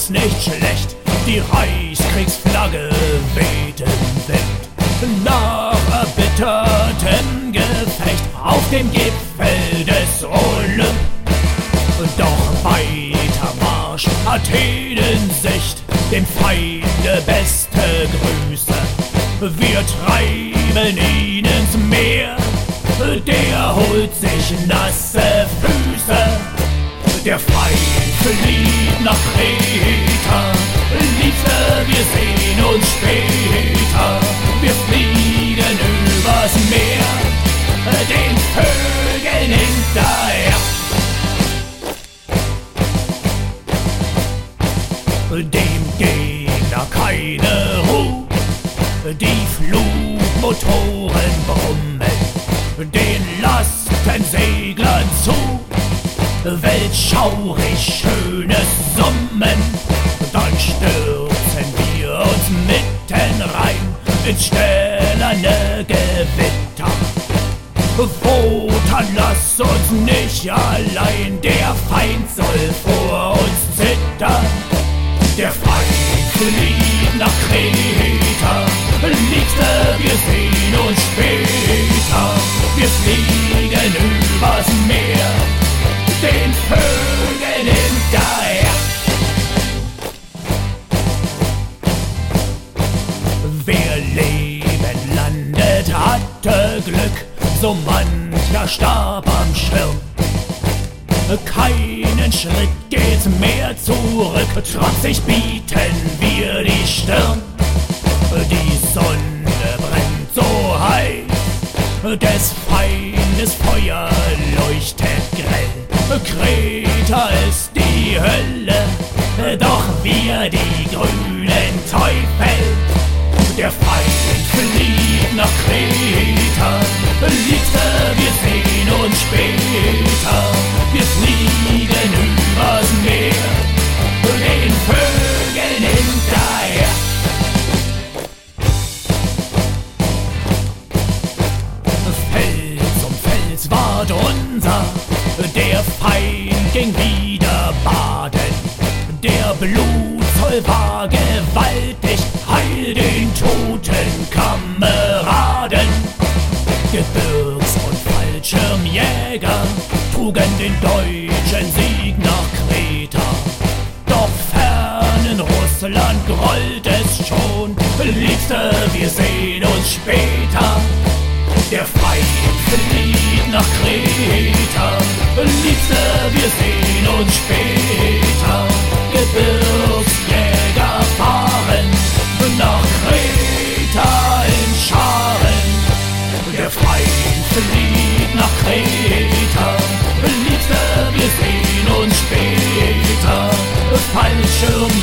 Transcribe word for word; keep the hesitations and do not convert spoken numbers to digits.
ist nicht schlecht, die Reichskriegsflagge weht im Wind. Nach erbittertem Gefecht auf dem Gipfel des Olymp. Doch weiter Marsch, Athen in Sicht, dem Feinde beste Grüße. Wir treiben ihn ins Meer, der holt sich nasse Füße. Der Feind flieht nach Kreta, Liebste, wir sehen uns später. Wir fliegen übers Meer, den Vögeln hinterher. Dem Gegner keine Ruhe, die Flugmotoren brummen, den Lastenseglern zu, weltschaurig schönes Summen. Dann stürzen wir uns mitten rein ins stählerne Gewitter. Wotan, lass uns nicht allein, der Feind soll vor uns zittern. Der Feind flieht nach Kreta, Liebste, wir sehen uns später. Wir fliegen übers Meer, den Vögeln hinterher. Wer leben landet, hatte Glück, so mancher starb am Schirm. Keinen Schritt geht's mehr zurück, trotzig bieten wir die Stirn. Die Sonne brennt so heiß, des Feindes Feuer leuchtet grell. Kreta ist die Hölle, doch wir die grünen Teufel. Der Feind flieht nach Kreta, Liebste, wir sehen uns später. Wir fliegen übers Meer, den Vögeln hinterher. Fels um Fels ward unser, der Feind ging wieder baden. Der Blutzoll war gewaltig, heil den toten Kameraden. Gebirgs- und Fallschirmjäger trugen den deutschen Sieg nach Kreta. Doch fern in Russland grollt es schon, Liebste, wir sehen uns später. Der Feind flieht nach Kreta, Liebste, wir sehen uns später. Gebirgsjäger fahren nach Kreta in Scharen. Der Feind flieht nach Kreta, Liebste, wir sehen uns später. Fallschirm